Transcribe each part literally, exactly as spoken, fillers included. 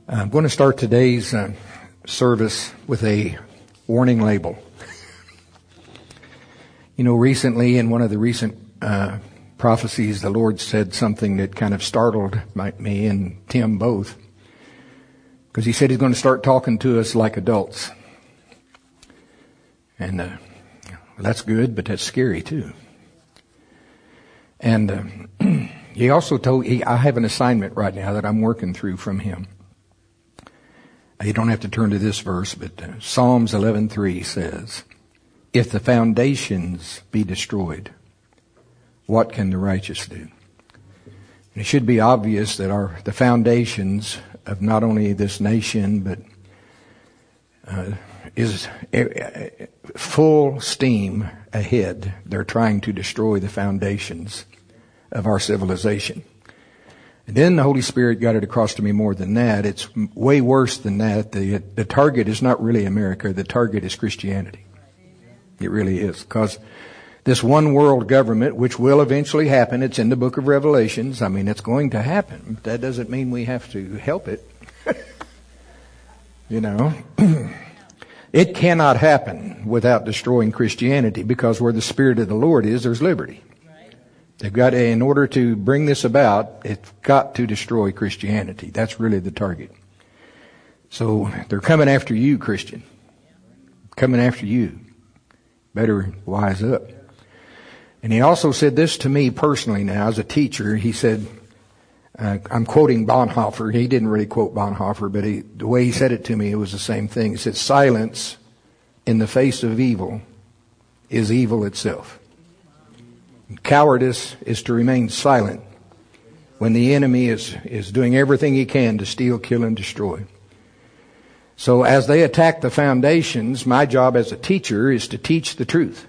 I'm going to start today's uh, service with a warning label. You know, recently in one of the recent uh, prophecies, the Lord said something that kind of startled my, me and Tim both. Because he said he's going to start talking to us like adults. And uh, well, that's good, but that's scary too. And uh, he also told, he, I have an assignment right now that I'm working through from him. You don't have to turn to this verse, but uh, Psalms eleven three says, "If the foundations be destroyed, what can the righteous do?" And it should be obvious that our the foundations of not only this nation, but uh, is uh, full steam ahead. They're trying to destroy the foundations of our civilization. And then the Holy Spirit got it across to me more than that. It's way worse than that. The, the target is not really America. The target is Christianity. It really is. Because this one world government, which will eventually happen, it's in the book of Revelations. I mean, it's going to happen. That doesn't mean we have to help it. You know, it cannot happen without destroying Christianity, because where the Spirit of the Lord is, there's liberty. They've got, in order to bring this about, it's got to destroy Christianity. That's really the target. So they're coming after you, Christian. Coming after you. Better wise up. And he also said this to me personally now as a teacher. He said, uh, I'm quoting Bonhoeffer. He didn't really quote Bonhoeffer, but he, the way he said it to me, it was the same thing. He said, silence in the face of evil is evil itself. Cowardice is to remain silent when the enemy is, is doing everything he can to steal, kill, and destroy. So as they attack the foundations, my job as a teacher is to teach the truth.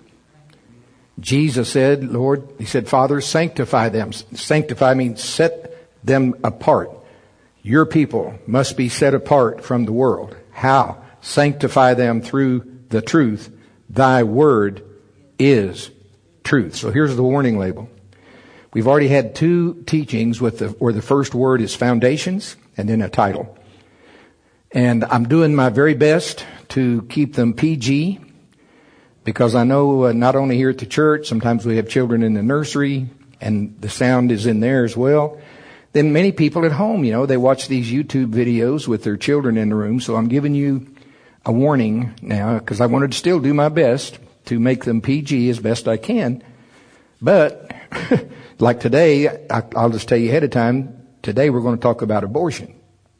Jesus said, Lord, he said, Father, sanctify them. Sanctify means set them apart. Your people must be set apart from the world. How? Sanctify them through the truth. Thy word is truth. So here's the warning label. We've already had two teachings with the, where the first word is foundations and then a title. And I'm doing my very best to keep them P G, because I know uh, not only here at the church, sometimes we have children in the nursery and the sound is in there as well. Then many people at home, you know, they watch these YouTube videos with their children in the room. So I'm giving you a warning now, because I wanted to still do my best to make them P G as best I can. But, like today, I, I'll just tell you ahead of time, today we're going to talk about abortion.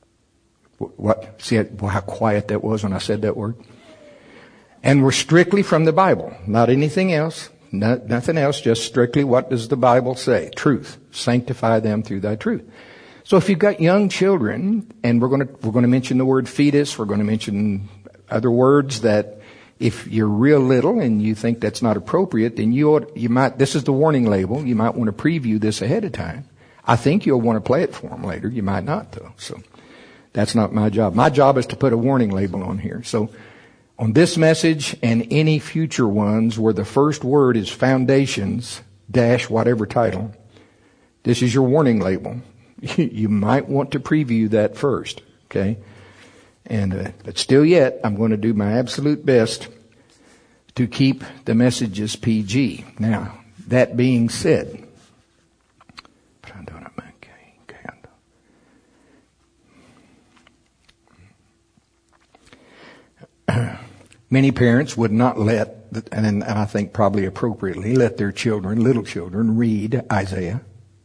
What? See how quiet that was when I said that word? And we're strictly from the Bible, not anything else, not, nothing else, just strictly what does the Bible say? Truth. Sanctify them through thy truth. So if you've got young children, and we're going to, we're going to mention the word fetus, we're going to mention other words that if you're real little and you think that's not appropriate, then you ought, you might, this is the warning label. You might want to preview this ahead of time. I think you'll want to play it for them later. You might not though. So that's not my job. My job is to put a warning label on here. So on this message and any future ones where the first word is foundations dash whatever title, this is your warning label. You might want to preview that first. Okay. And, uh, but still yet, I'm going to do my absolute best to keep the messages P G. Now, that being said, many parents would not let, and I think probably appropriately, let their children, little children, read Isaiah,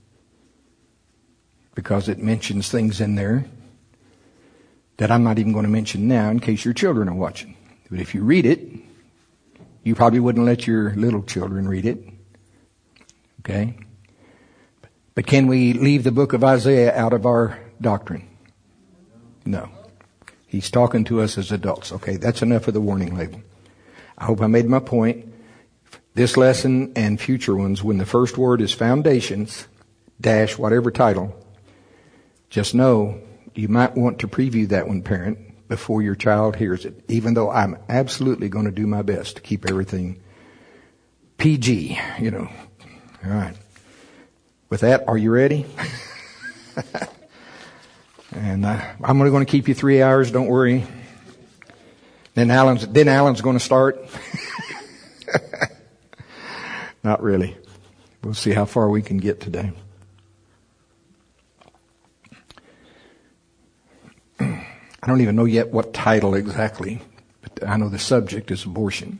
because it mentions things in there that I'm not even going to mention now in case your children are watching. But if you read it, you probably wouldn't let your little children read it. Okay? But can we leave the book of Isaiah out of our doctrine? No. He's talking to us as adults. Okay, that's enough of the warning label. I hope I made my point. This lesson and future ones, when the first word is foundations, dash whatever title, just know you might want to preview that one, parent, before your child hears it, even though I'm absolutely going to do my best to keep everything P G, you know. All right. With that, are you ready? And uh, I'm only going to keep you three hours. Don't worry. Then Alan's then Alan's going to start. Not really. We'll see how far we can get today. I don't even know yet what title exactly, but I know the subject is abortion.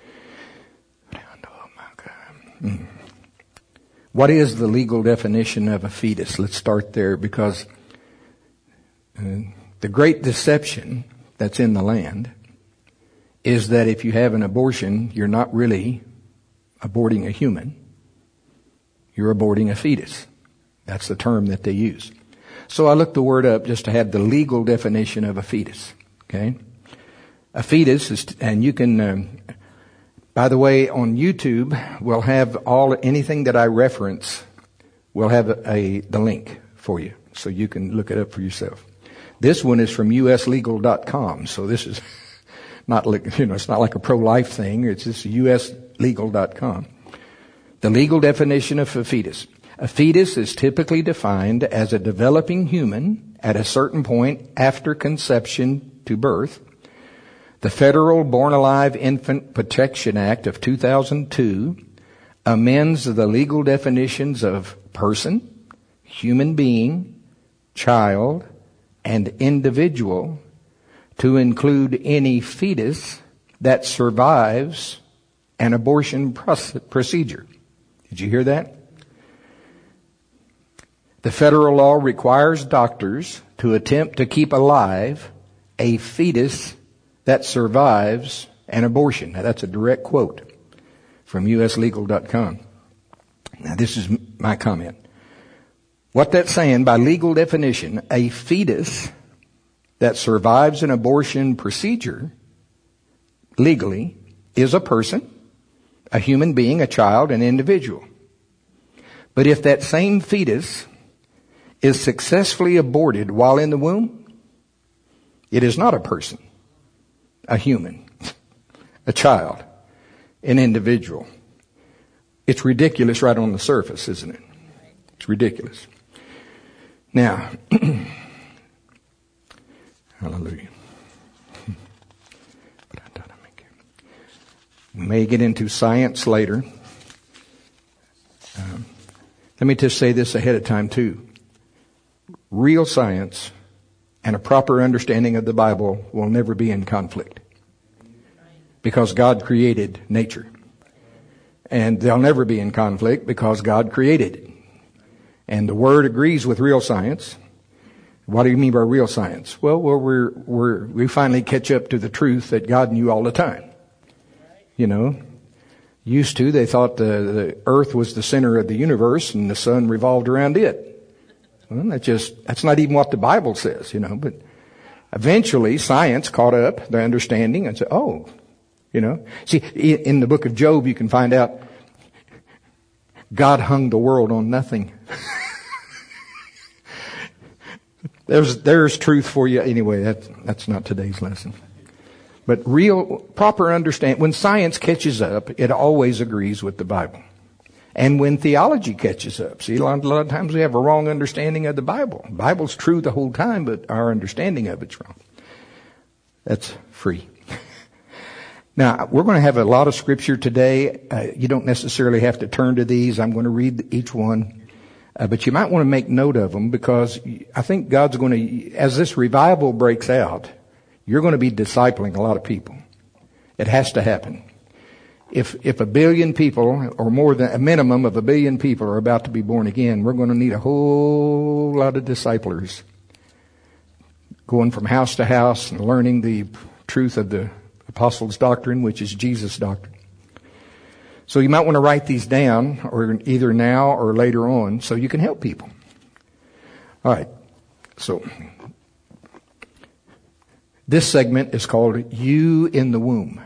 Oh my God. Mm. What is the legal definition of a fetus? Let's start there, because uh, the great deception that's in the land is that if you have an abortion, you're not really aborting a human. You're aborting a fetus. That's the term that they use. So I looked the word up just to have the legal definition of a fetus. Okay? A fetus is, and you can, um, by the way, on YouTube, we'll have all, anything that I reference, we'll have a, a the link for you, so you can look it up for yourself. This one is from U S legal dot com, so this is not like, you know, it's not like a pro-life thing, it's just U S legal dot com. The legal definition of a fetus. A fetus is typically defined as a developing human at a certain point after conception to birth. The Federal Born Alive Infant Protection Act of two thousand two amends the legal definitions of person, human being, child, and individual to include any fetus that survives an abortion procedure. Did you hear that? The federal law requires doctors to attempt to keep alive a fetus that survives an abortion. Now, that's a direct quote from U S legal dot com. Now, this is my comment. What that's saying, by legal definition, a fetus that survives an abortion procedure legally is a person, a human being, a child, an individual. But if that same fetus is successfully aborted while in the womb, it is not a person, a human, a child, an individual. It's ridiculous right on the surface, isn't it? It's ridiculous. Now, hallelujah. We may get into science later. Um, let me just say this ahead of time too. Real science and a proper understanding of the Bible will never be in conflict, because God created nature. And they'll never be in conflict because God created it. And the Word agrees with real science. What do you mean by real science? Well, well we're, we're, we finally catch up to the truth that God knew all the time. You know, used to, they thought the, the earth was the center of the universe and the sun revolved around it. Well, that's just, that's not even what the Bible says, you know, but eventually science caught up the understanding and said, oh, you know, see, in the book of Job, you can find out God hung the world on nothing. there's, there's truth for you. Anyway, that's, that's not today's lesson. But real, proper understand, when science catches up, it always agrees with the Bible. And when theology catches up, see, a lot, a lot of times we have a wrong understanding of the Bible. The Bible's true the whole time, but our understanding of it's wrong. That's free. Now, we're going to have a lot of scripture today. Uh, you don't necessarily have to turn to these. I'm going to read each one. Uh, but you might want to make note of them, because I think God's going to, as this revival breaks out, you're going to be discipling a lot of people. It has to happen. If if a billion people, or more than a minimum of a billion people, are about to be born again, we're going to need a whole lot of disciplers going from house to house and learning the truth of the apostles' doctrine, which is Jesus' doctrine. So you might want to write these down, or either now or later on, so you can help people. All right. So this segment is called You in the Womb.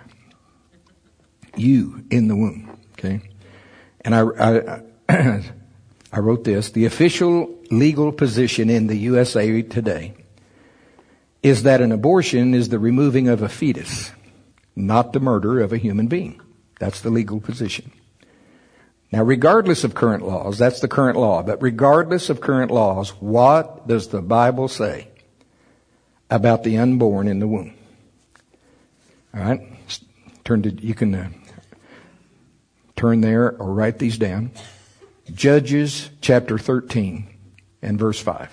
You in the womb. Okay. And I, I, I wrote this. The official legal position in the U S A today is that an abortion is the removing of a fetus, not the murder of a human being. That's the legal position. Now, regardless of current laws, that's the current law, but regardless of current laws, what does the Bible say? about the unborn in the womb. All right? Turn to, you can uh, turn there or write these down. Judges chapter thirteen and verse five.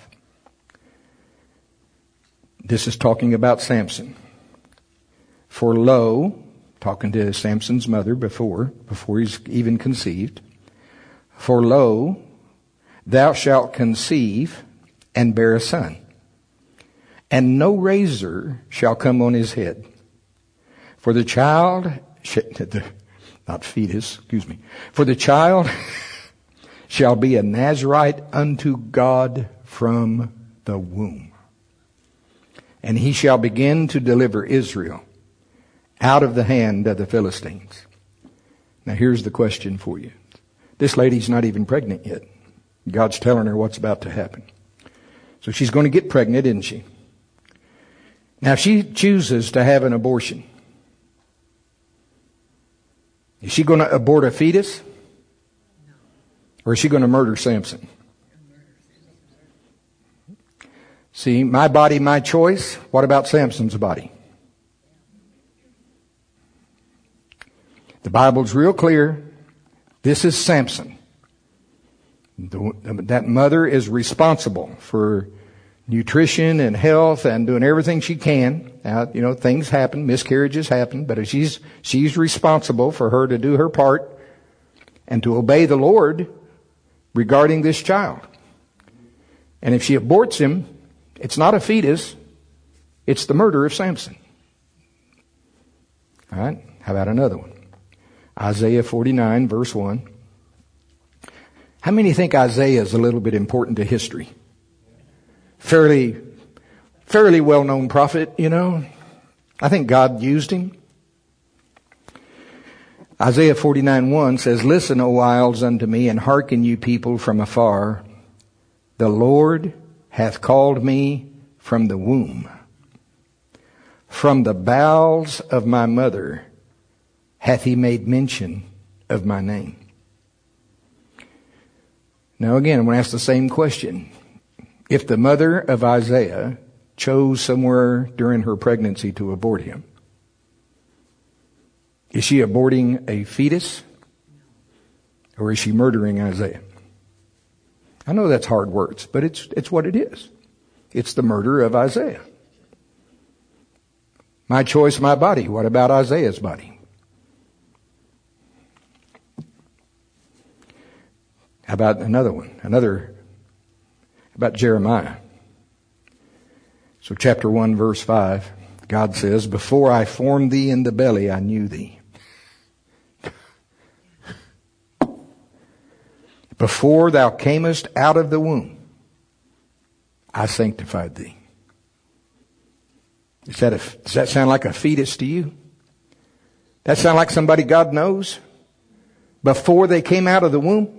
This is talking about Samson. For lo, talking to Samson's mother before, before he's even conceived. For lo, thou shalt conceive and bear a son, and no razor shall come on his head. For the child, not fetus, excuse me, for the child shall be a Nazarite unto God from the womb. And he shall begin to deliver Israel out of the hand of the Philistines. Now here's the question for you. This lady's not even pregnant yet. God's telling her what's about to happen. So she's going to get pregnant, isn't she? Now if she chooses to have an abortion, is she going to abort a fetus? Or is she going to murder Samson? See, my body, my choice. What about Samson's body? The Bible's real clear. This is Samson. The, that mother is responsible for nutrition and health and doing everything she can. Now, you know, things happen, miscarriages happen, but if she's, she's responsible for her to do her part and to obey the Lord regarding this child. And if she aborts him, it's not a fetus, it's the murder of Samson. All right, how about another one? Isaiah forty-nine, verse one. How many think Isaiah is a little bit important to history? Fairly, fairly well-known prophet, you know. I think God used him. Isaiah forty-nine, one says, Listen, O isles, unto me, and hearken, you people from afar. The Lord hath called me from the womb. From the bowels of my mother hath he made mention of my name. Now again, I'm going to ask the same question. If the mother of Isaiah chose somewhere during her pregnancy to abort him, is she aborting a fetus? Or is she murdering Isaiah? I know that's hard words, but it's it's what it is. It's the murder of Isaiah. My choice, my body. What about Isaiah's body? How about another one? Another, about Jeremiah. So chapter one, verse five, God says, Before I formed thee in the belly, I knew thee. Before thou camest out of the womb, I sanctified thee. Is that a, does that sound like a fetus to you? That sound like somebody God knows? Before they came out of the womb?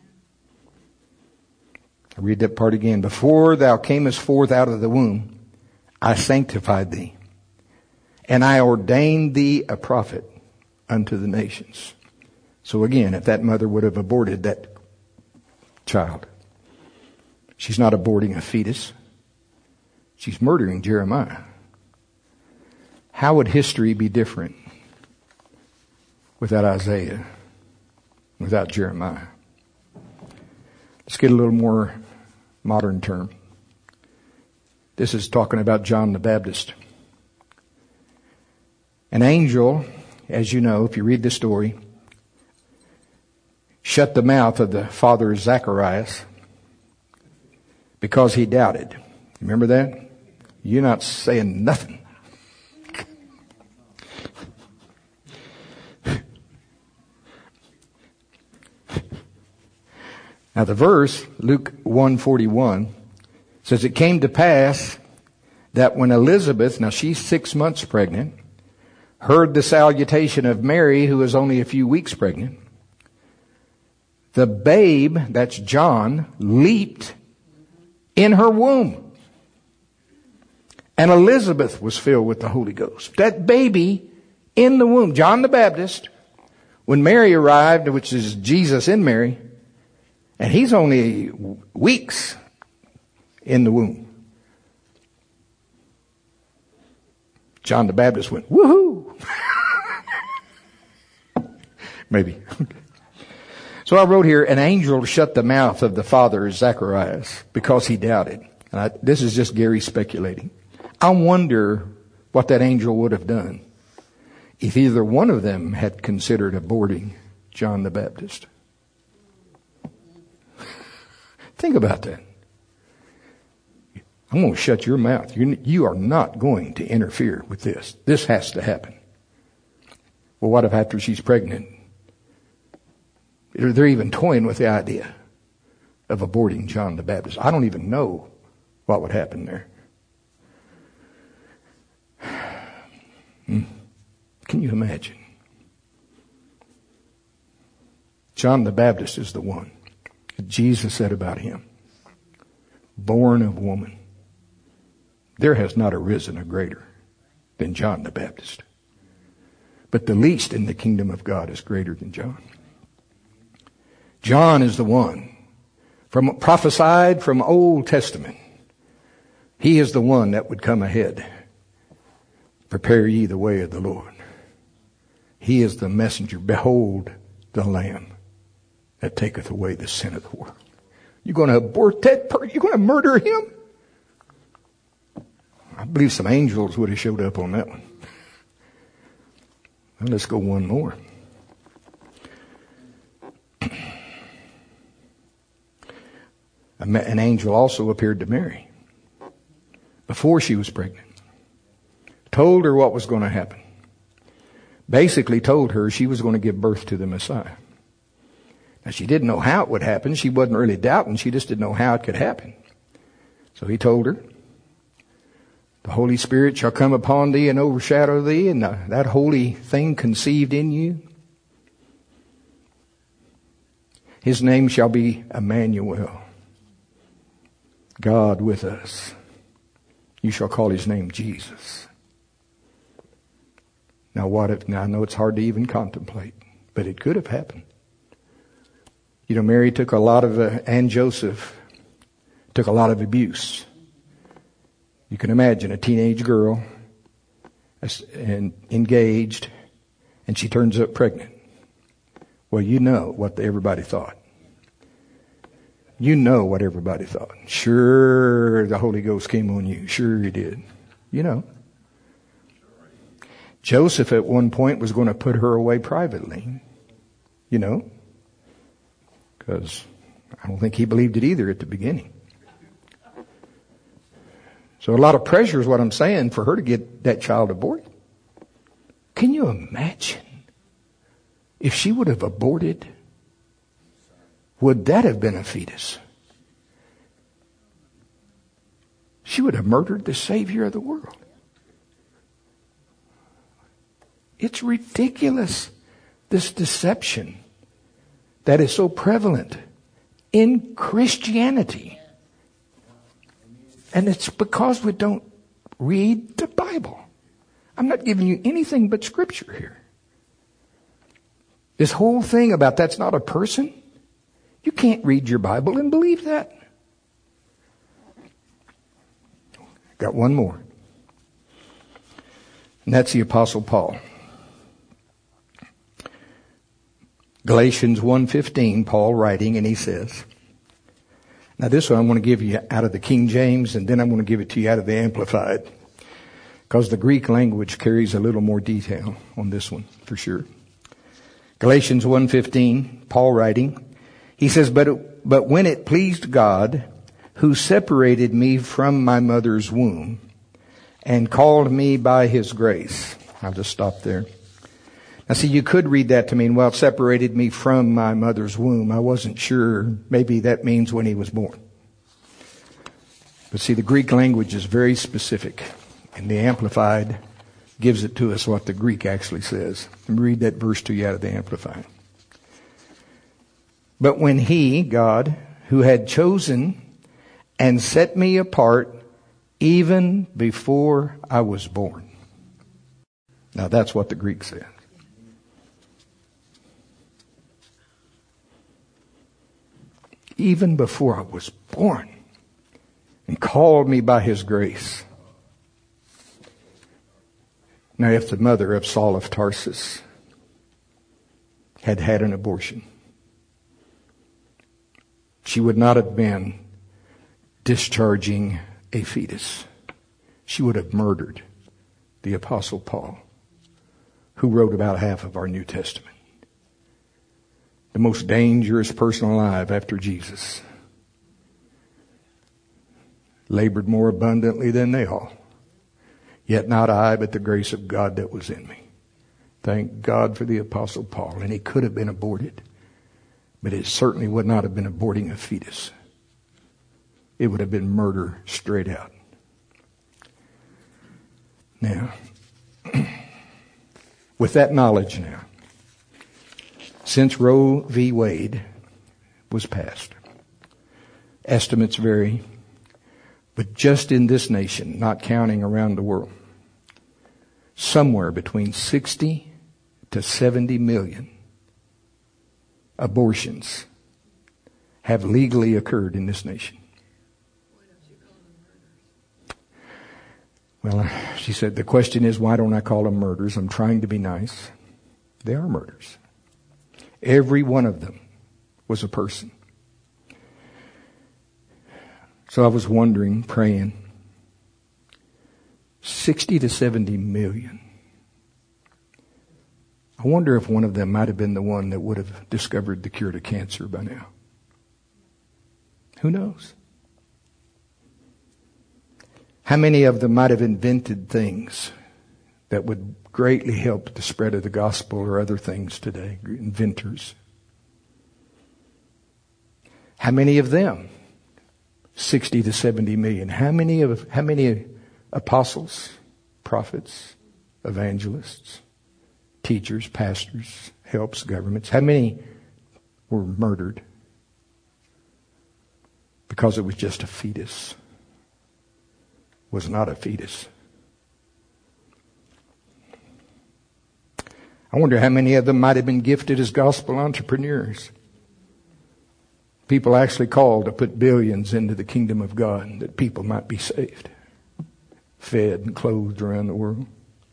I read that part again. Before thou camest forth out of the womb, I sanctified thee, and I ordained thee a prophet unto the nations. So again, if that mother would have aborted that child, she's not aborting a fetus. She's murdering Jeremiah. How would history be different without Isaiah, without Jeremiah? Let's get a little more modern term. This is talking about John the Baptist. An angel, as you know, if you read the story, shut the mouth of the father of Zacharias because he doubted. Remember that? You're not saying nothing. Now the verse, Luke one forty-one, says, It came to pass that when Elizabeth, now she's six months pregnant, heard the salutation of Mary, who was only a few weeks pregnant, the babe, that's John, leaped in her womb. And Elizabeth was filled with the Holy Ghost. That baby in the womb, John the Baptist, when Mary arrived, which is Jesus in Mary, and he's only weeks in the womb. John the Baptist went, woohoo! Maybe. So I wrote here, an angel shut the mouth of the father Zacharias because he doubted. And I, this is just Gary speculating. I wonder what that angel would have done if either one of them had considered aborting John the Baptist. Think about that. I'm going to shut your mouth. You're, you are not going to interfere with this. This has to happen. Well, what if after she's pregnant, they're even toying with the idea of aborting John the Baptist? I don't even know what would happen there. Hmm. Can you imagine? John the Baptist is the one that Jesus said about him, born of woman. There has not arisen a greater than John the Baptist. But the least in the kingdom of God is greater than John. John is the one from prophesied from Old Testament. He is the one that would come ahead. Prepare ye the way of the Lord. He is the messenger. Behold the Lamb that taketh away the sin of the world. You're going to abort that person? You're going to murder him? I believe some angels would have showed up on that one. Well, let's go one more. An angel also appeared to Mary before she was pregnant. Told her what was going to happen. Basically told her she was going to give birth to the Messiah. Now, she didn't know how it would happen. She wasn't really doubting. She just didn't know how it could happen. So he told her, the Holy Spirit shall come upon thee and overshadow thee, and the, that holy thing conceived in you, his name shall be Emmanuel, God with us. You shall call his name Jesus. Now what if, now I know it's hard to even contemplate, but it could have happened. You know, Mary took a lot of, uh, and Joseph took a lot of abuse. You can imagine a teenage girl and engaged, and she turns up pregnant. Well, you know what everybody thought. You know what everybody thought. Sure, the Holy Ghost came on you. Sure he did. You know. Joseph at one point was going to put her away privately. You know. Because I don't think he believed it either at the beginning. So a lot of pressure is what I'm saying for her to get that child aborted. Can you imagine if she would have aborted? Would that have been a fetus? She would have murdered the Savior of the world. It's ridiculous, this deception that is so prevalent in Christianity. And it's because we don't read the Bible. I'm not giving you anything but scripture here. This whole thing about that's not a person, you can't read your Bible and believe that. Got one more. And that's the Apostle Paul. Galatians one fifteen, Paul writing, and he says, now this one I'm going to give you out of the King James, and then I'm going to give it to you out of the Amplified, because the Greek language carries a little more detail on this one, for sure. Galatians one fifteen, Paul writing, he says, but it, but when it pleased God, who separated me from my mother's womb and called me by his grace. I'll just stop there. Now see, you could read that to mean, well, separated me from my mother's womb. I wasn't sure. Maybe that means when he was born. But see, the Greek language is very specific, and the Amplified gives it to us what the Greek actually says. Let me read that verse to you out of the Amplified. But when he, God, who had chosen and set me apart even before I was born. Now that's what the Greek says. Even before I was born, and called me by his grace. Now, if the mother of Saul of Tarsus had had an abortion, she would not have been discharging a fetus. She would have murdered the Apostle Paul, who wrote about half of our New Testament. The most dangerous person alive after Jesus. Labored more abundantly than they all. Yet not I, but the grace of God that was in me. Thank God for the Apostle Paul. And he could have been aborted. But it certainly would not have been aborting a fetus. It would have been murder straight out. Now, with that knowledge now, since Roe v. Wade was passed, estimates vary, but just in this nation, not counting around the world, somewhere between sixty to seventy million abortions have legally occurred in this nation. Well, she said, the question is, why don't I call them murders? I'm trying to be nice. They are murders. Every one of them was a person. So I was wondering, praying, sixty to seventy million. I wonder if one of them might have been the one that would have discovered the cure to cancer by now. Who knows? How many of them might have invented things that would greatly help the spread of the gospel or other things today? Inventors. How many of them? Sixty to seventy million. How many of how many apostles, prophets, evangelists, teachers, pastors, helps, governments? How many were murdered because it was just a fetus? Was not a fetus. I wonder how many of them might have been gifted as gospel entrepreneurs. People actually called to put billions into the kingdom of God that people might be saved, fed and clothed around the world.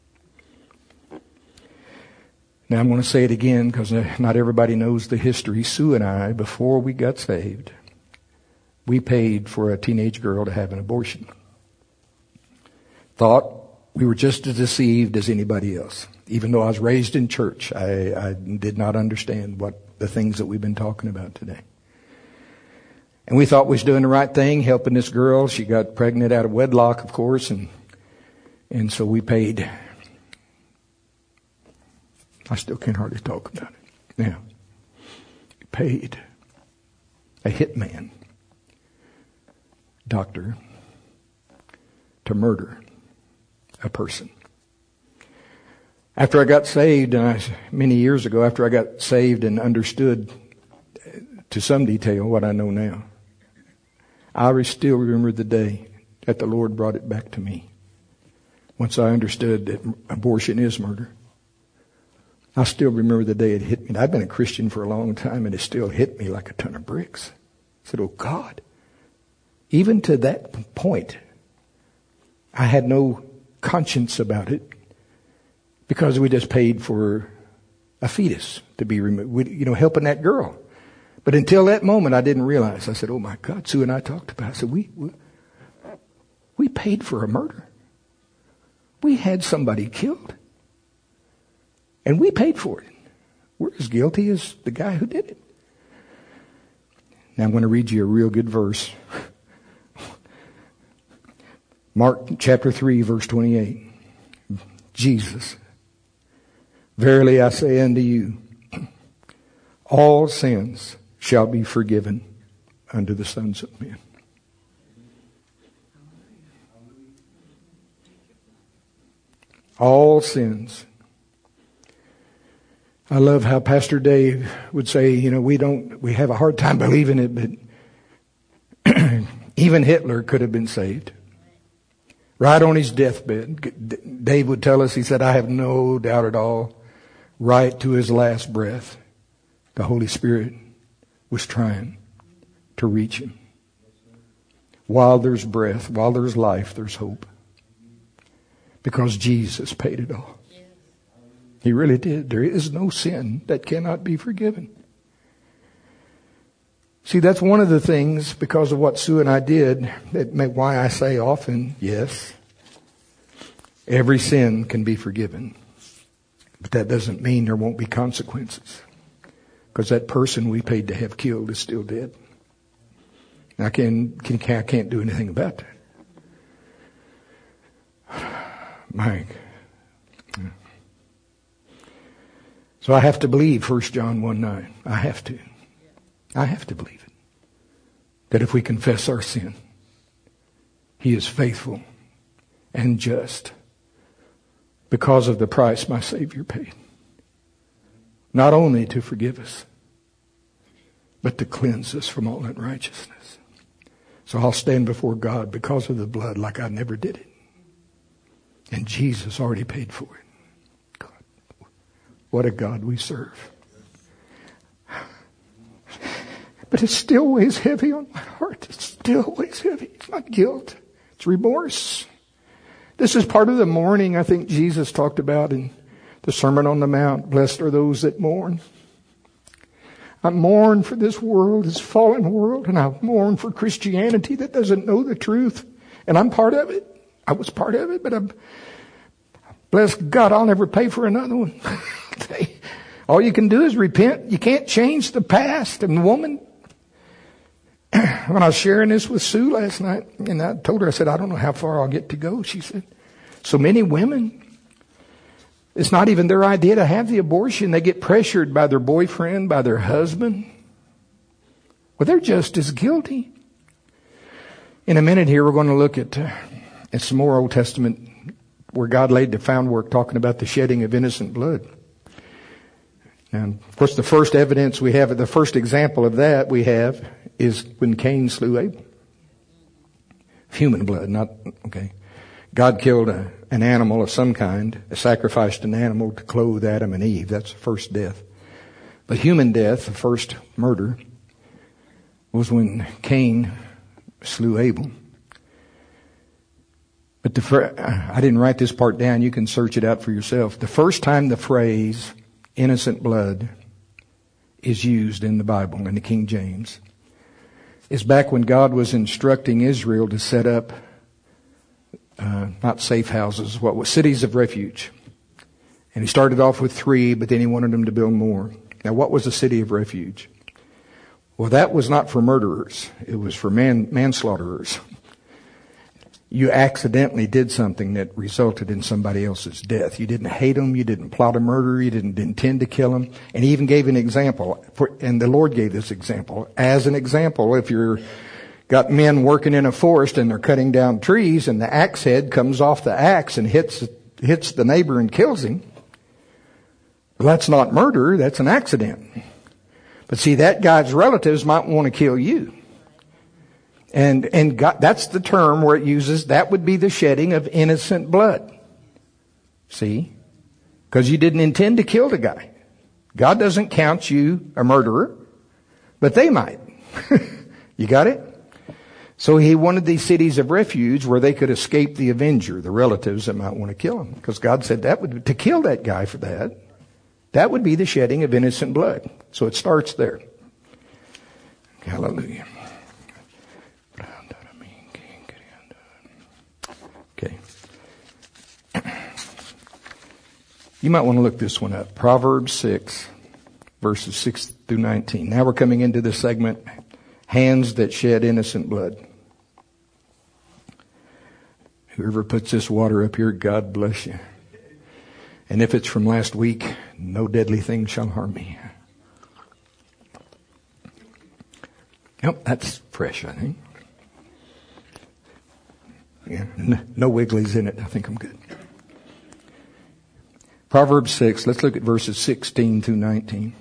Now I'm going to say it again because not everybody knows the history. Sue and I, before we got saved, we paid for a teenage girl to have an abortion. Thought we were just as deceived as anybody else. Even though I was raised in church, I, I did not understand what the things that we've been talking about today. And we thought we was doing the right thing, helping this girl. She got pregnant out of wedlock, of course, and and so we paid. I still can't hardly talk about it. Now, we paid a hitman, doctor, to murder a person. After I got saved, and I, many years ago, after I got saved and understood to some detail what I know now, I still remember the day that the Lord brought it back to me. Once I understood that abortion is murder, I still remember the day it hit me. And I've been a Christian for a long time, and it still hit me like a ton of bricks. I said, oh God, even to that point, I had no conscience about it because we just paid for a fetus to be removed, we, you know, helping that girl. But until that moment, I didn't realize. I said, oh my God, Sue and I talked about it. I said, we, we, we paid for a murder. We had somebody killed. And we paid for it. We're as guilty as the guy who did it. Now I'm going to read you a real good verse. Mark chapter three, verse twenty-eight. Jesus, verily I say unto you, all sins shall be forgiven unto the sons of men. All sins. I love how Pastor Dave would say, you know, we don't, we have a hard time believing it, but even Hitler could have been saved. Right on his deathbed, Dave would tell us, he said, I have no doubt at all, right to his last breath, the Holy Spirit was trying to reach him. While there's breath, while there's life, there's hope. Because Jesus paid it all. He really did. There is no sin that cannot be forgiven. See, that's one of the things, because of what Sue and I did, that may, why I say often, yes, every sin can be forgiven. But that doesn't mean there won't be consequences. Because that person we paid to have killed is still dead. I, can, can, I can't do anything about that. Mike. So I have to believe First John one nine. I have to. I have to believe it. That if we confess our sin, He is faithful and just because of the price my Savior paid. Not only to forgive us, but to cleanse us from all unrighteousness. So I'll stand before God because of the blood like I never did it. And Jesus already paid for it. God, what a God we serve. But it still weighs heavy on my heart. It still weighs heavy. It's not guilt. It's remorse. This is part of the mourning I think Jesus talked about in the Sermon on the Mount. Blessed are those that mourn. I mourn for this world, this fallen world, and I mourn for Christianity that doesn't know the truth. And I'm part of it. I was part of it, but I'm, bless God, I'll never pay for another one. All you can do is repent. You can't change the past. And the woman, when I was sharing this with Sue last night, and I told her, I said, I don't know how far I'll get to go. She said, so many women, it's not even their idea to have the abortion. They get pressured by their boyfriend, by their husband. Well, they're just as guilty. In a minute here, we're going to look at, uh, at some more Old Testament where God laid the groundwork talking about the shedding of innocent blood. And of course, the first evidence we have, the first example of that we have is when Cain slew Abel. Human blood, not, okay. God killed a, an animal of some kind, sacrificed an animal to clothe Adam and Eve. That's the first death. But human death, the first murder, was when Cain slew Abel. But the, I didn't write this part down. You can search it out for yourself. The first time the phrase innocent blood is used in the Bible, in the King James, is back when God was instructing Israel to set up Uh, not safe houses, what was cities of refuge. And he started off with three, but then he wanted them to build more. Now, what was a city of refuge? Well, that was not for murderers. It was for man, manslaughterers. You accidentally did something that resulted in somebody else's death. You didn't hate them. You didn't plot a murder. You didn't intend to kill them. And he even gave an example. For, and the Lord gave this example. As an example, if you're got men working in a forest and they're cutting down trees and the axe head comes off the axe and hits hits the neighbor and kills him. Well, that's not murder, that's an accident. But see, that guy's relatives might want to kill you. And and God, that's the term where it uses, that would be the shedding of innocent blood. See? Because you didn't intend to kill the guy. God doesn't count you a murderer, but they might. You got it? So he wanted these cities of refuge where they could escape the avenger, the relatives that might want to kill him. Because God said that would, to kill that guy for that, that would be the shedding of innocent blood. So it starts there. Hallelujah. Okay. You might want to look this one up. Proverbs six, verses six through nineteen. Now we're coming into the segment, hands that shed innocent blood. Whoever puts this water up here, God bless you. And if it's from last week, no deadly thing shall harm me. Yep, that's fresh, I think. Yeah, no wigglies in it. I think I'm good. Proverbs six, let's look at verses sixteen through nineteen.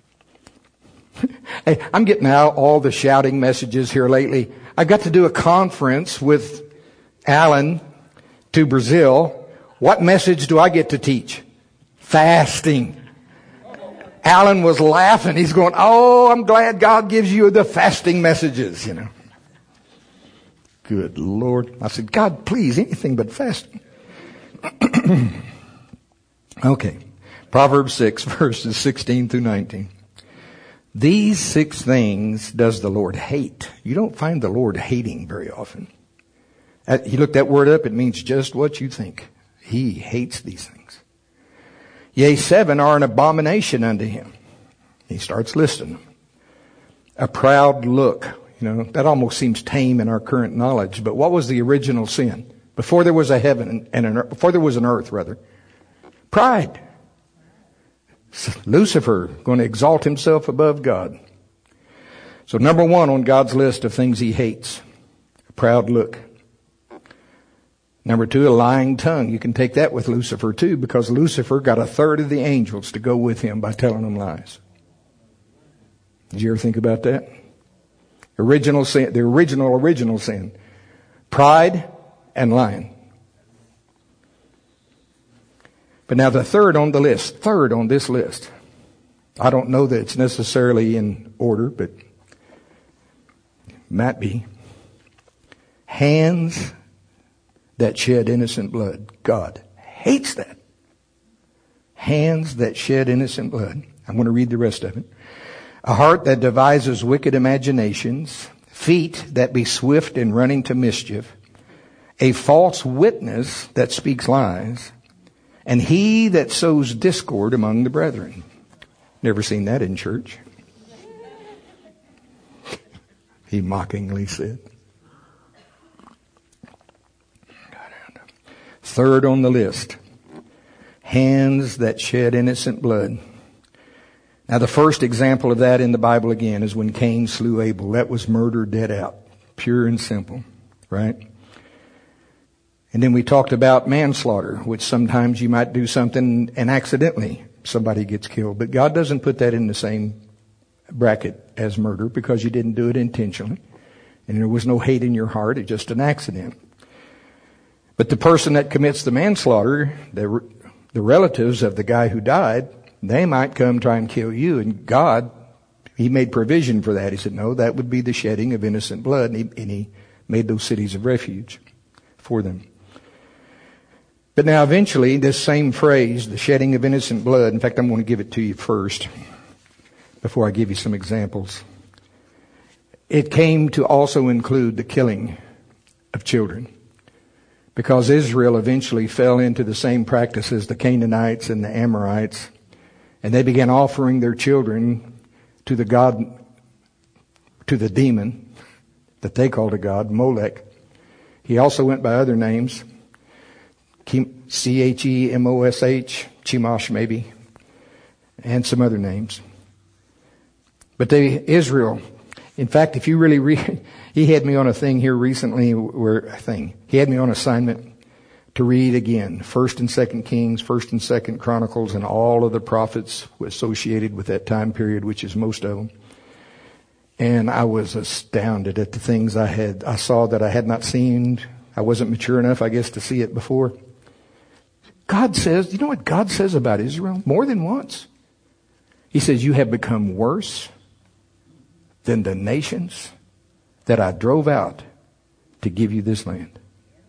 Hey, I'm getting out all the shouting messages here lately. I got to do a conference with Alan to Brazil. What message do I get to teach? Fasting. Alan was laughing. He's going, oh, I'm glad God gives you the fasting messages, you know. Good Lord. I said, God, please, anything but fasting. Okay. Proverbs six, verses sixteen through nineteen. These six things does the Lord hate. You don't find the Lord hating very often. You look that word up, it means just what you think. He hates these things. Yea, seven are an abomination unto him. He starts listing them. A proud look. You know, that almost seems tame in our current knowledge. But what was the original sin? Before there was a heaven and an earth, before there was an earth, rather. Pride. Lucifer going to exalt himself above God. So number one on God's list of things he hates, a proud look. Number two, a lying tongue. You can take that with Lucifer too, because Lucifer got a third of the angels to go with him by telling them lies. Did you ever think about that? Original sin, the original, original sin. Pride and lying. But now the third on the list, third on this list. I don't know that it's necessarily in order, but might be. Hands that shed innocent blood. God hates that. Hands that shed innocent blood. I'm going to read the rest of it. A heart that devises wicked imaginations. Feet that be swift in running to mischief. A false witness that speaks lies. And he that sows discord among the brethren. Never seen that in church. He mockingly said. Third on the list. Hands that shed innocent blood. Now the first example of that in the Bible again is when Cain slew Abel. That was murder dead out. Pure and simple. Right? And then we talked about manslaughter, which sometimes you might do something and accidentally somebody gets killed. But God doesn't put that in the same bracket as murder because you didn't do it intentionally. And there was no hate in your heart. It's just an accident. But the person that commits the manslaughter, the, the relatives of the guy who died, they might come try and kill you. And God, he made provision for that. He said, no, that would be the shedding of innocent blood. And he, and he made those cities of refuge for them. But now eventually this same phrase, the shedding of innocent blood, in fact I'm going to give it to you first before I give you some examples. It came to also include the killing of children. Because Israel eventually fell into the same practice as the Canaanites and the Amorites. And they began offering their children to the god, to the demon that they called a god, Molech. He also went by other names. C H E M O S H, Chemosh maybe, and some other names. But they, Israel, in fact, if you really read, he had me on a thing here recently, where, a thing, he had me on assignment to read again, First and Second Kings, First and Second Chronicles, and all of the prophets associated with that time period, which is most of them. And I was astounded at the things I had, I saw that I had not seen. I wasn't mature enough, I guess, to see it before. God says, you know what God says about Israel? More than once. He says, you have become worse than the nations that I drove out to give you this land.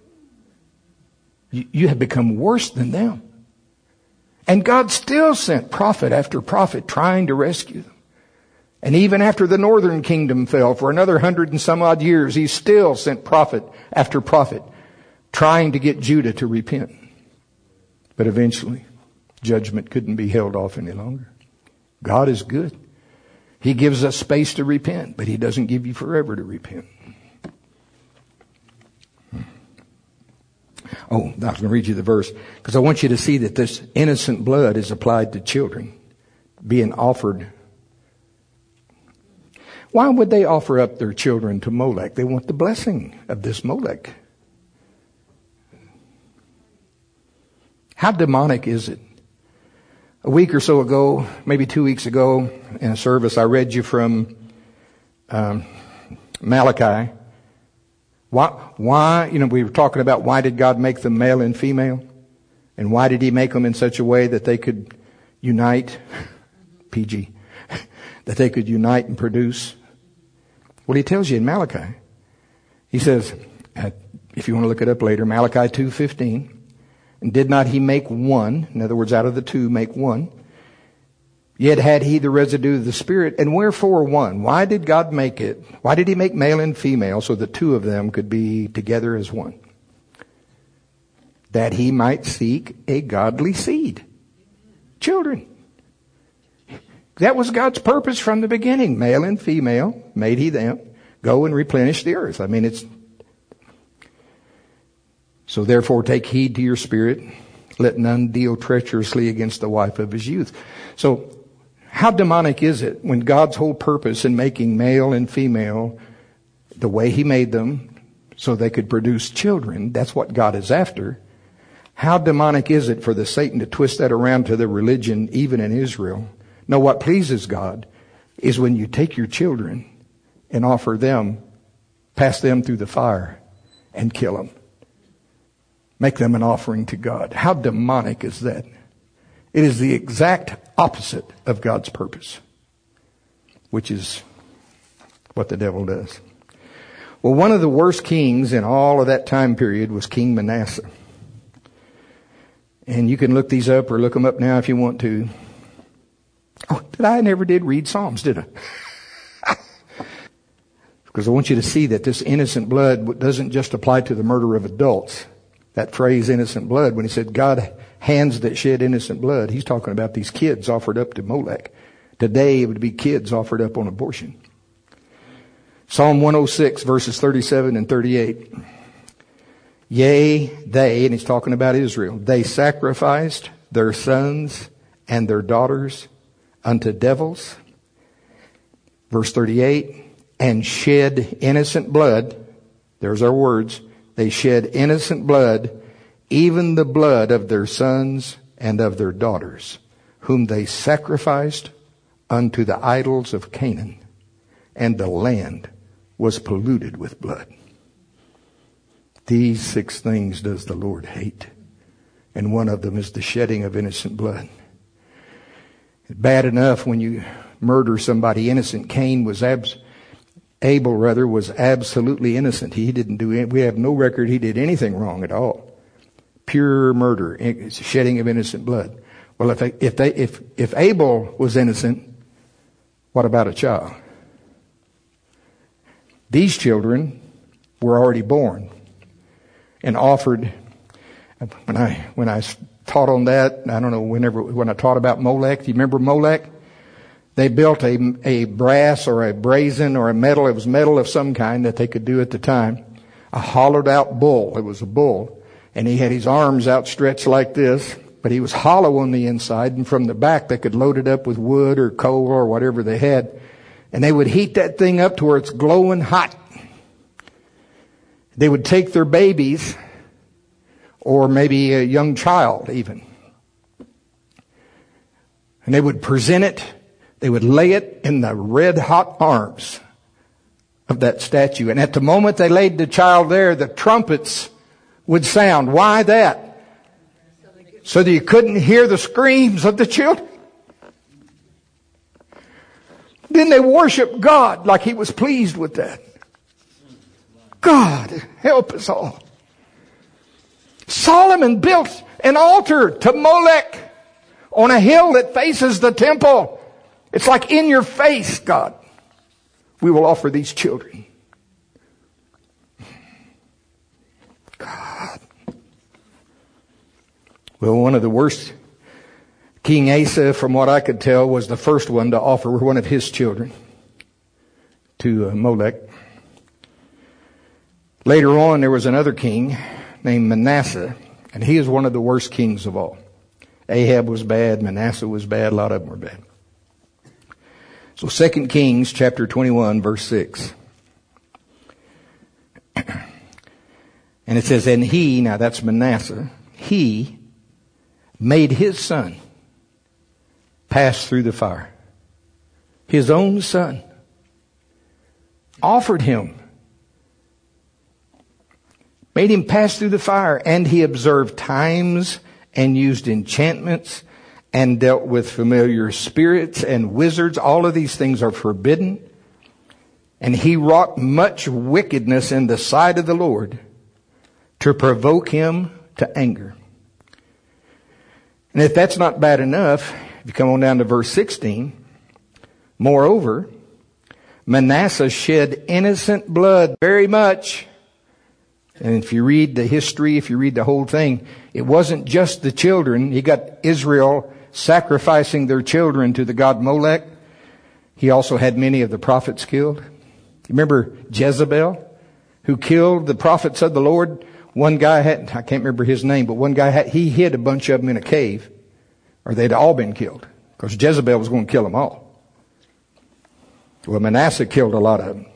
You, you have become worse than them. And God still sent prophet after prophet trying to rescue them. And even after the northern kingdom fell for another hundred and some odd years, he still sent prophet after prophet trying to get Judah to repent. But eventually, judgment couldn't be held off any longer. God is good. He gives us space to repent, but he doesn't give you forever to repent. Oh, I was going to read you the verse because I want you to see that this innocent blood is applied to children being offered. Why would they offer up their children to Molech? They want the blessing of this Molech. How demonic is it? A week or so ago, maybe two weeks ago, in a service, I read you from um, Malachi. Why, why, you know, we were talking about why did God make them male and female? And why did he make them in such a way that they could unite, P G, that they could unite and produce? Well, he tells you in Malachi. He says, if you want to look it up later, Malachi two fifteen. And did not he make one? In other words, out of the two, make one. Yet had he the residue of the Spirit. And wherefore one? Why did God make it? Why did he make male and female so the two of them could be together as one? That he might seek a godly seed. Children. That was God's purpose from the beginning. Male and female made he them. Go and replenish the earth. I mean, it's... So therefore take heed to your spirit. Let none deal treacherously against the wife of his youth. So how demonic is it when God's whole purpose in making male and female the way he made them so they could produce children, that's what God is after. How demonic is it for the Satan to twist that around to the religion even in Israel? No, what pleases God is when you take your children and offer them, pass them through the fire and kill them. Make them an offering to God. How demonic is that? It is the exact opposite of God's purpose, which is what the devil does. Well, one of the worst kings in all of that time period was King Manasseh. And you can look these up or look them up now if you want to. Oh, did I never did read Psalms, did I? Because I want you to see that this innocent blood doesn't just apply to the murder of adults. That phrase, innocent blood, when he said God hands that shed innocent blood, he's talking about these kids offered up to Molech. Today it would be kids offered up on abortion. Psalm one oh six verses thirty-seven and thirty-eight. Yea, they, and he's talking about Israel, they sacrificed their sons and their daughters unto devils. Verse thirty-eight, and shed innocent blood. There's our words. They shed innocent blood, even the blood of their sons and of their daughters, whom they sacrificed unto the idols of Canaan, and the land was polluted with blood. These six things does the Lord hate, and one of them is the shedding of innocent blood. It's bad enough when you murder somebody innocent. Cain was abs- Abel rather was absolutely innocent. He didn't do it. We have no record he did anything wrong at all. Pure murder, it's a shedding of innocent blood. Well, if they, if they if if Abel was innocent, what about a child? These children were already born and offered. When I when I taught on that, I don't know whenever when I taught about Molech. Do you remember Molech? They built a, a brass or a brazen or a metal. It was metal of some kind that they could do at the time. A hollowed out bull. It was a bull. And he had his arms outstretched like this. But he was hollow on the inside. And from the back they could load it up with wood or coal or whatever they had. And they would heat that thing up to where it's glowing hot. They would take their babies or maybe a young child even. And they would present it. They would lay it in the red hot arms of that statue. And at the moment they laid the child there, the trumpets would sound. Why that? So that you couldn't hear the screams of the children. Then they worshiped God like he was pleased with that. God, help us all. Solomon built an altar to Molech on a hill that faces the temple. It's like in your face, God. We will offer these children. God. Well, one of the worst, King Asa, from what I could tell, was the first one to offer one of his children to uh, Molech. Later on, there was another king named Manasseh, and he is one of the worst kings of all. Ahab was bad, Manasseh was bad, a lot of them were bad. So Second Kings chapter twenty-one verse six. And it says, and he, now that's Manasseh, he made his son pass through the fire. His own son offered him, made him pass through the fire, and he observed times and used enchantments and dealt with familiar spirits and wizards. All of these things are forbidden. And he wrought much wickedness in the sight of the Lord to provoke him to anger. And if that's not bad enough, if you come on down to verse sixteen, moreover, Manasseh shed innocent blood very much. And if you read the history, if you read the whole thing, it wasn't just the children. He got Israel sacrificing their children to the god Molech. He also had many of the prophets killed. You remember Jezebel, who killed the prophets of the Lord? One guy had, I can't remember his name, but one guy had, he hid a bunch of them in a cave, or they'd all been killed, because Jezebel was going to kill them all. Well, Manasseh killed a lot of them.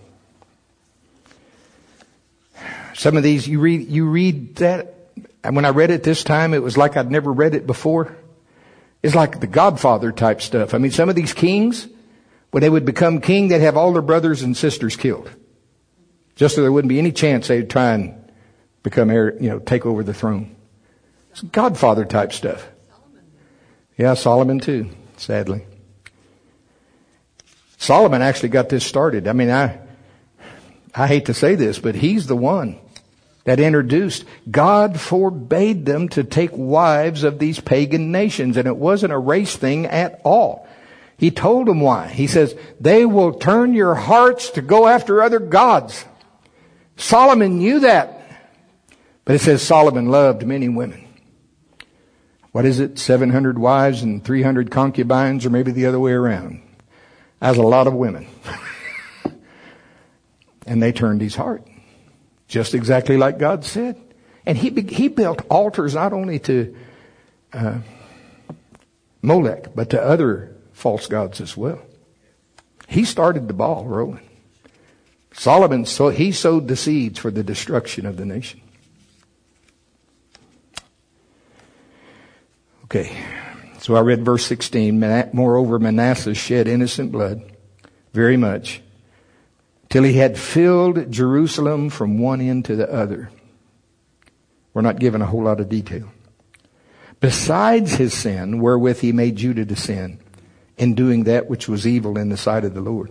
Some of these, you read, you read that, and when I read it this time, it was like I'd never read it before. It's like the Godfather type stuff. I mean, some of these kings, when they would become king, they'd have all their brothers and sisters killed, just so there wouldn't be any chance they'd try and become heir, you know, take over the throne. It's Godfather type stuff. Yeah, Solomon too, sadly. Solomon actually got this started. I mean, I, I hate to say this, but he's the one that introduced. God forbade them to take wives of these pagan nations, and it wasn't a race thing at all. He told them why. He says, they will turn your hearts to go after other gods. Solomon knew that. But it says Solomon loved many women. What is it? seven hundred wives and three hundred concubines, or maybe the other way around. That's a lot of women. And they turned his heart. Just exactly like God said. And he he built altars not only to uh, Molech, but to other false gods as well. He started the ball rolling. Solomon, so he sowed the seeds for the destruction of the nation. Okay, so I read verse sixteen. Moreover, Manasseh shed innocent blood very much, till he had filled Jerusalem from one end to the other. We're not given a whole lot of detail. Besides his sin, wherewith he made Judah to sin, in doing that which was evil in the sight of the Lord.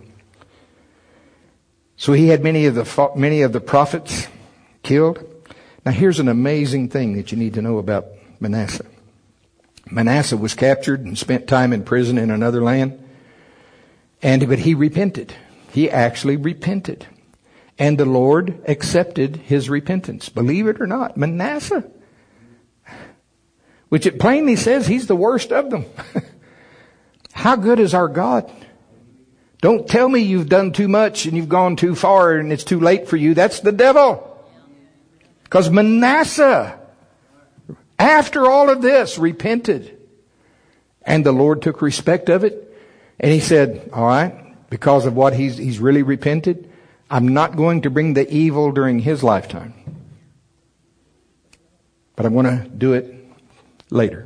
So he had many of the many of the prophets killed. Now here's an amazing thing that you need to know about Manasseh. Manasseh was captured and spent time in prison in another land. And but he repented. He actually repented. And the Lord accepted his repentance. Believe it or not, Manasseh, which it plainly says he's the worst of them. How good is our God? Don't tell me you've done too much and you've gone too far and it's too late for you. That's the devil. Because Manasseh, after all of this, repented. And the Lord took respect of it. And he said, all right, because of what he's, he's really repented, I'm not going to bring the evil during his lifetime. But I'm going to do it later.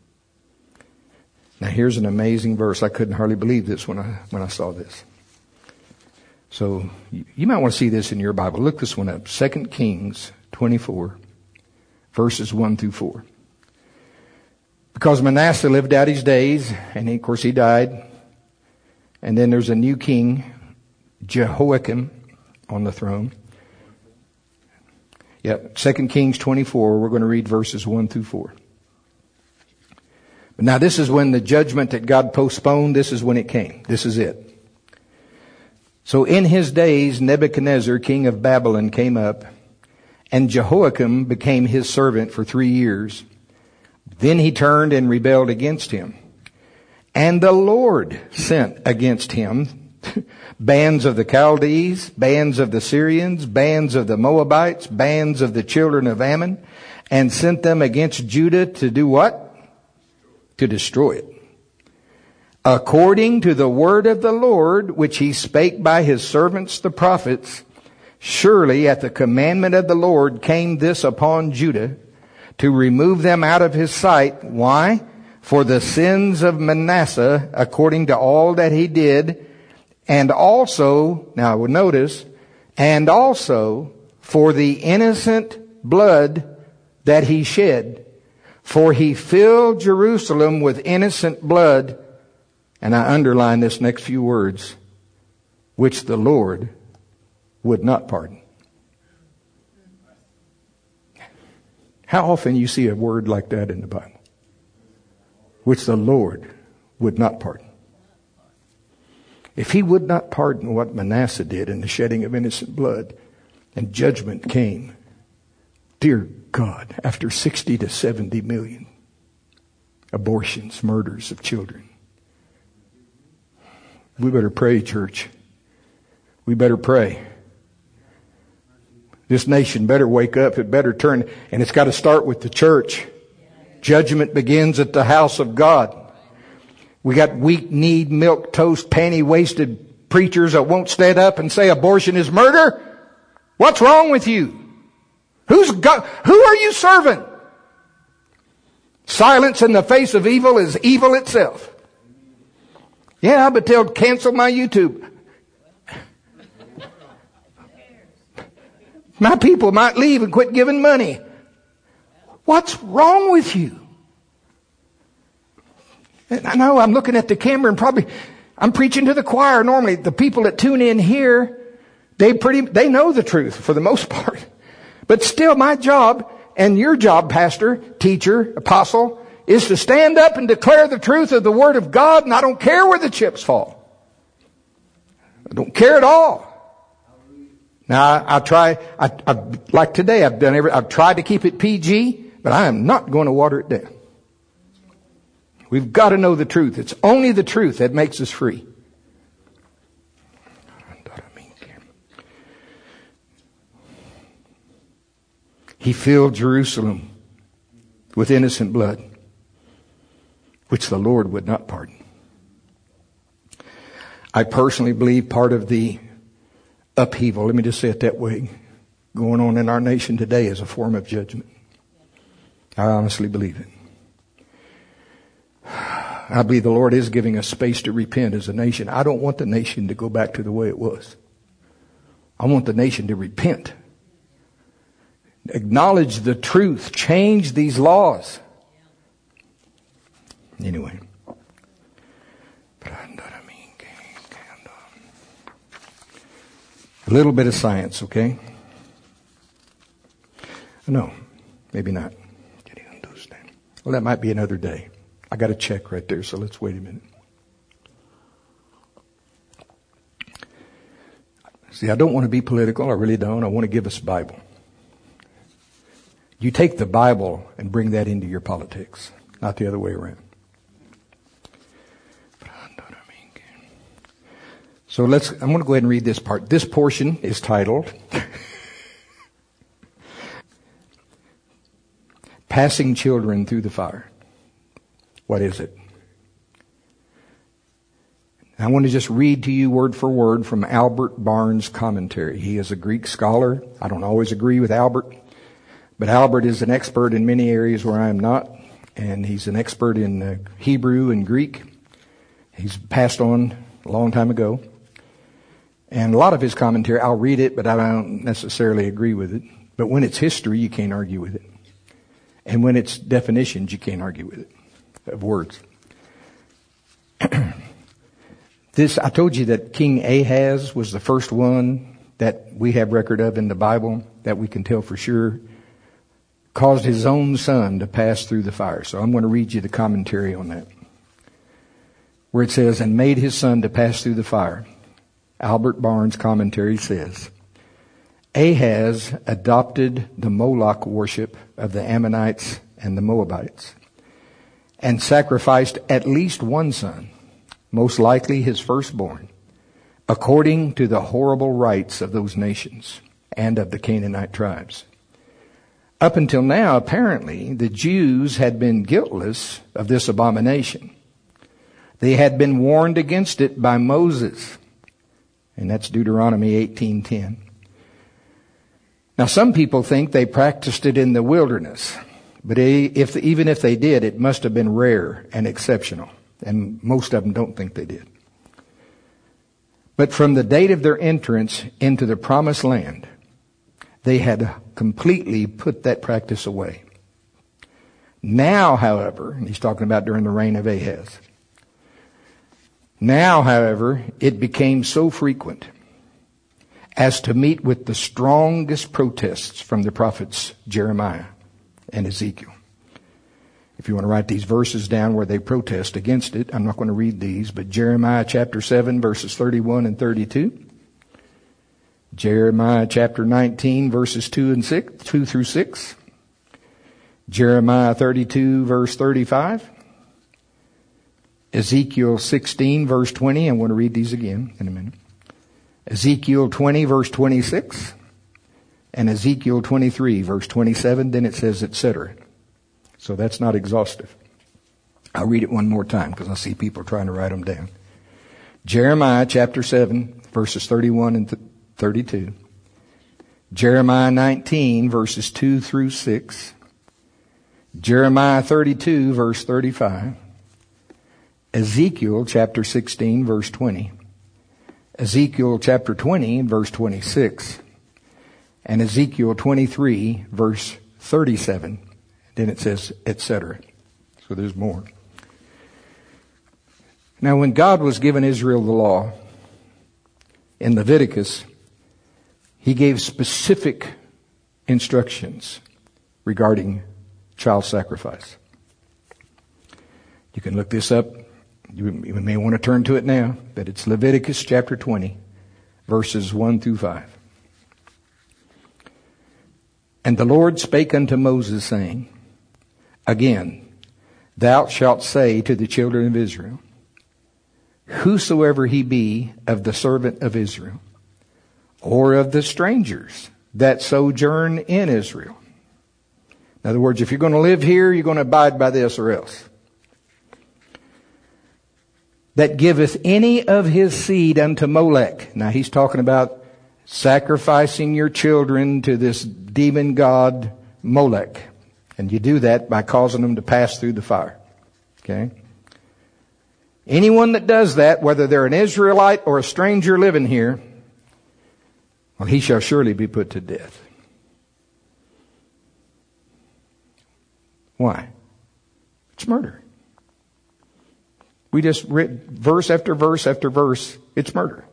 Now here's an amazing verse. I couldn't hardly believe this when I, when I saw this. So you, you might want to see this in your Bible. Look this one up. Second Kings twenty-four, verses one through four. Because Manasseh lived out his days, and he, of course he died. And then there's a new king, Jehoiakim, on the throne. Yeah, Second Kings twenty-four, we're going to read verses one through four. But now this is when the judgment that God postponed, this is when it came. This is it. So in his days, Nebuchadnezzar, king of Babylon, came up, and Jehoiakim became his servant for three years. Then he turned and rebelled against him. And the Lord sent against him bands of the Chaldees, bands of the Syrians, bands of the Moabites, bands of the children of Ammon, and sent them against Judah to do what? To destroy it. According to the word of the Lord, which he spake by his servants the prophets, surely at the commandment of the Lord came this upon Judah, to remove them out of his sight. Why? For the sins of Manasseh, according to all that he did, and also, now notice, and also for the innocent blood that he shed. For he filled Jerusalem with innocent blood, and I underline this next few words, which the Lord would not pardon. How often you see a word like that in the Bible? which the Lord would not pardon. If he would not pardon what Manasseh did in the shedding of innocent blood, and judgment came, dear God, after sixty to seventy million abortions, murders of children. We better pray, church. We better pray. This nation better wake up. It better turn. And it's got to start with the church. Judgment begins at the house of God. We got weak-kneed, milk-toast, panty-waisted preachers that won't stand up and say abortion is murder. What's wrong with you? Who's God? Who are you serving? Silence in the face of evil is evil itself. Yeah, but they'll cancel my YouTube. My people might leave and quit giving money. What's wrong with you? And I know I'm looking at the camera and probably I'm preaching to the choir. Normally the people that tune in here, they pretty they know the truth for the most part. But still my job and your job, pastor, teacher, apostle, is to stand up and declare the truth of the Word of God, and I don't care where the chips fall. I don't care at all. Now, I, I try, I, I, like today, I've done every, I've tried to keep it P G, but I am not going to water it down. We've got to know the truth. It's only the truth that makes us free. He filled Jerusalem with innocent blood, which the Lord would not pardon. I personally believe part of the upheaval, let me just say it that way, going on in our nation today is a form of judgment. I honestly believe it. I believe the Lord is giving us space to repent as a nation. I don't want the nation to go back to the way it was. I want the nation to repent. Acknowledge the truth. Change these laws. Anyway. A little bit of science, okay? No, maybe not. Well, that might be another day. I got a check right there, so let's wait a minute. See, I don't want to be political. I really don't. I want to give us Bible. You take the Bible and bring that into your politics, not the other way around. So let's, I'm going to go ahead and read this part. This portion is titled, Passing Children Through the Fire. What is it? I want to just read to you word for word from Albert Barnes' commentary. He is a Greek scholar. I don't always agree with Albert, but Albert is an expert in many areas where I am not, and he's an expert in uh, Hebrew and Greek. He's passed on a long time ago. And a lot of his commentary, I'll read it, but I don't necessarily agree with it. But when it's history, you can't argue with it. And when it's definitions, you can't argue with it, of words. This, I told you that King Ahaz was the first one that we have record of in the Bible, that we can tell for sure, caused his own son to pass through the fire. So I'm going to read you the commentary on that. Where it says, and made his son to pass through the fire. Albert Barnes' commentary says, Ahaz adopted the Moloch worship of the Ammonites and the Moabites and sacrificed at least one son, most likely his firstborn, according to the horrible rites of those nations and of the Canaanite tribes. Up until now, apparently, the Jews had been guiltless of this abomination. They had been warned against it by Moses. And that's Deuteronomy eighteen ten. Now, some people think they practiced it in the wilderness. But if, even if they did, it must have been rare and exceptional. And most of them don't think they did. But from the date of their entrance into the promised land, they had completely put that practice away. Now, however, and he's talking about during the reign of Ahaz. Now, however, it became so frequent as to meet with the strongest protests from the prophets Jeremiah and Ezekiel. If you want to write these verses down where they protest against it, I'm not going to read these, but Jeremiah chapter seven, verses thirty-one and thirty-two. Jeremiah chapter nineteen, verses two and six, two through six. Jeremiah thirty-two, verse thirty-five. Ezekiel sixteen, verse twenty. I'm going to read these again in a minute. Ezekiel twenty, verse twenty-six. And Ezekiel twenty-three, verse twenty-seven. Then it says, et cetera. So that's not exhaustive. I'll read it one more time because I see people trying to write them down. Jeremiah chapter seven, verses thirty-one and thirty-two. Jeremiah nineteen, verses two through six. Jeremiah thirty-two, verse thirty-five. Ezekiel chapter sixteen, verse twenty. Ezekiel chapter twenty, verse twenty-six. And Ezekiel twenty-three, verse thirty-seven. Then it says, et cetera. So there's more. Now, when God was giving Israel the law in Leviticus, He gave specific instructions regarding child sacrifice. You can look this up. You may want to turn to it now, but it's Leviticus chapter twenty, verses one through five. And the Lord spake unto Moses, saying, Again, thou shalt say to the children of Israel, Whosoever he be of the servant of Israel, or of the strangers that sojourn in Israel. In other words, if you're going to live here, you're going to abide by this or else. That giveth any of his seed unto Molech. Now he's talking about sacrificing your children to this demon god Molech. And you do that by causing them to pass through the fire. Okay? Anyone that does that, whether they're an Israelite or a stranger living here, well, he shall surely be put to death. Why? It's murder. We just read verse after verse after verse. It's murder.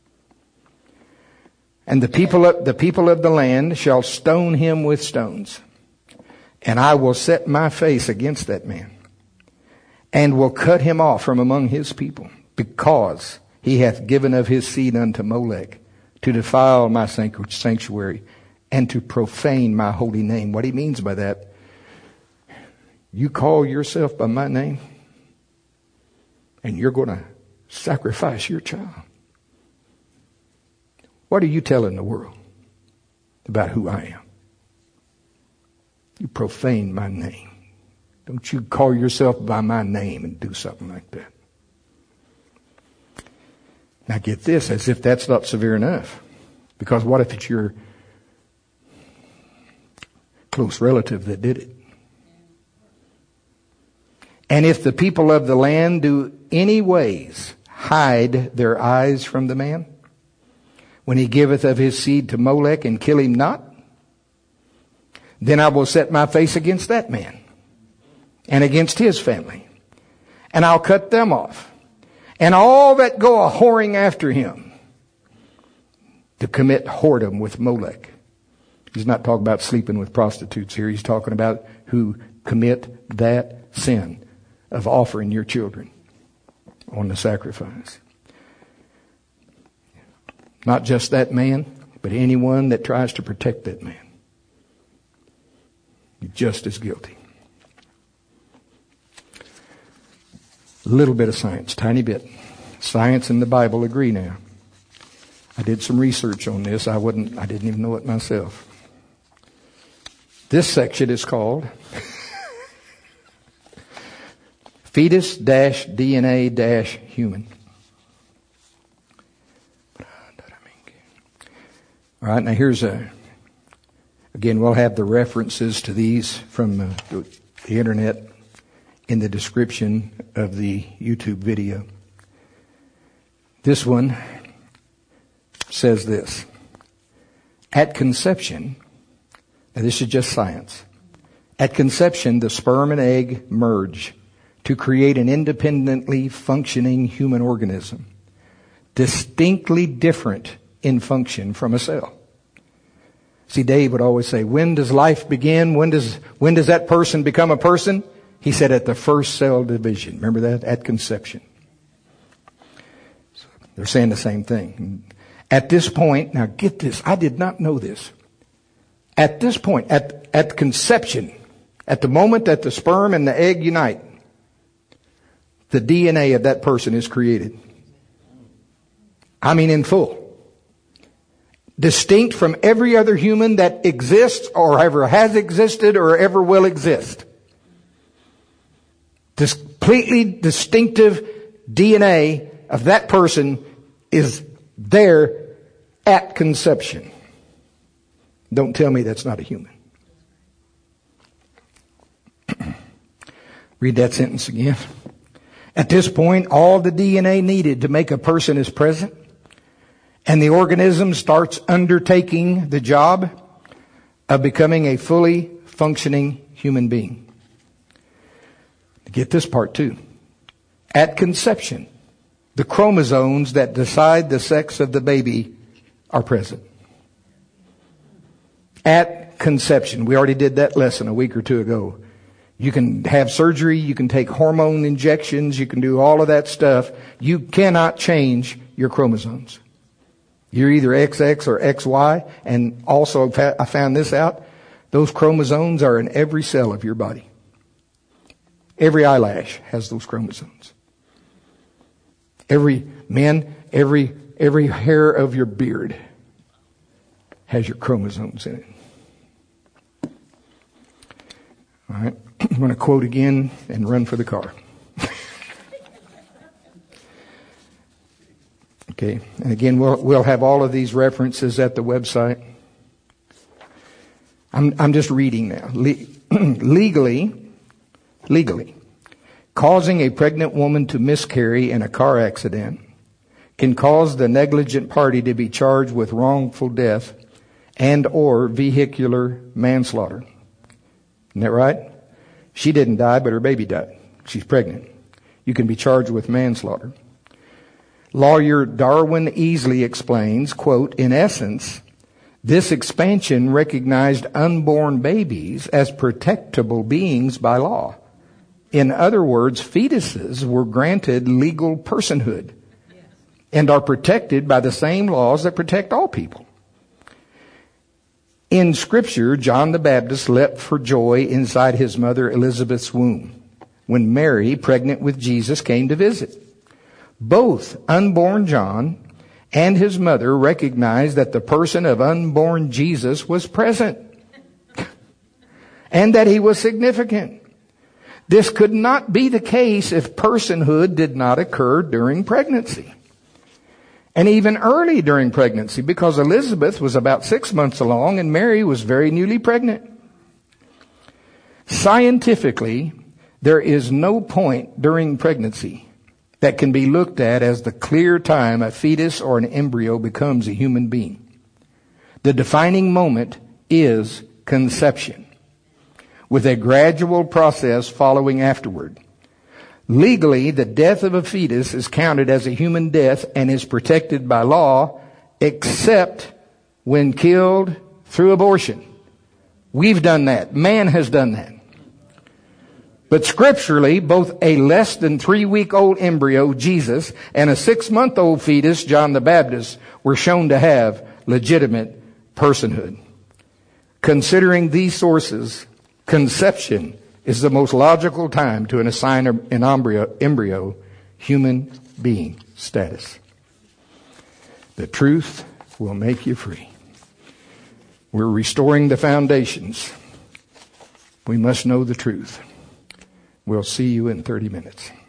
And the people of, the people of the land shall stone him with stones. And I will set my face against that man, and will cut him off from among his people, because he hath given of his seed unto Molech, to defile my sanctuary, and to profane my holy name. What he means by that, you call yourself by my name, and you're going to sacrifice your child. What are you telling the world about who I am? You profane my name. Don't you call yourself by my name and do something like that. Now get this, as if that's not severe enough. Because what if it's your close relative that did it? And if the people of the land do any ways hide their eyes from the man, when he giveth of his seed to Molech, and kill him not, then I will set my face against that man and against his family, and I'll cut them off, and all that go a whoring after him to commit whoredom with Molech. He's not talking about sleeping with prostitutes here. He's talking about who commit that sin of offering your children on the sacrifice. Not just that man, but anyone that tries to protect that man. You're just as guilty. A little bit of science, tiny bit. Science and the Bible agree now. I did some research on this. I wouldn't, I didn't even know it myself. This section is called fetus-D N A-human. All right, now here's a, again, we'll have the references to these from uh, the, the internet in the description of the YouTube video. This one says this. At conception, now this is just science. At conception, the sperm and egg merge to create an independently functioning human organism, distinctly different in function from a cell. See, Dave would always say, when does life begin? When does, when does that person become a person? He said at the first cell division. Remember that? At conception. So they're saying the same thing. At this point, now get this, I did not know this. At this point, at, at conception, at the moment that the sperm and the egg unite, the D N A of that person is created. I mean in full. Distinct from every other human that exists or ever has existed or ever will exist. This completely distinctive D N A of that person is there at conception. Don't tell me that's not a human. Read that sentence again. At this point, all the D N A needed to make a person is present, and the organism starts undertaking the job of becoming a fully functioning human being. Get this part too. At conception, the chromosomes that decide the sex of the baby are present. At conception. We already did that lesson a week or two ago. You can have surgery, you can take hormone injections, you can do all of that stuff. You cannot change your chromosomes. You're either X X or X Y, and also I found this out, those chromosomes are in every cell of your body. Every eyelash has those chromosomes. Every, men, every, every hair of your beard has your chromosomes in it. All right. I'm going to quote again and run for the car. Okay. And again, we'll, we'll have all of these references at the website. I'm, I'm just reading now. Le- legally, legally, causing a pregnant woman to miscarry in a car accident can cause the negligent party to be charged with wrongful death and or vehicular manslaughter. Isn't that right? She didn't die, but her baby died. She's pregnant. You can be charged with manslaughter. Lawyer Darwin Easley explains, quote, in essence, this expansion recognized unborn babies as protectable beings by law. In other words, fetuses were granted legal personhood and are protected by the same laws that protect all people. In Scripture, John the Baptist leapt for joy inside his mother Elizabeth's womb when Mary, pregnant with Jesus, came to visit. Both unborn John and his mother recognized that the person of unborn Jesus was present and that he was significant. This could not be the case if personhood did not occur during pregnancy. And even early during pregnancy, because Elizabeth was about six months along and Mary was very newly pregnant. Scientifically, there is no point during pregnancy that can be looked at as the clear time a fetus or an embryo becomes a human being. The defining moment is conception, with a gradual process following afterward. Legally, the death of a fetus is counted as a human death and is protected by law, except when killed through abortion. We've done that. Man has done that. But scripturally, both a less than three-week-old embryo, Jesus, and a six-month-old fetus, John the Baptist, were shown to have legitimate personhood. Considering these sources, conception is the most logical time to assign an embryo, embryo human being status. The truth will make you free. We're restoring the foundations. We must know the truth. We'll see you in thirty minutes.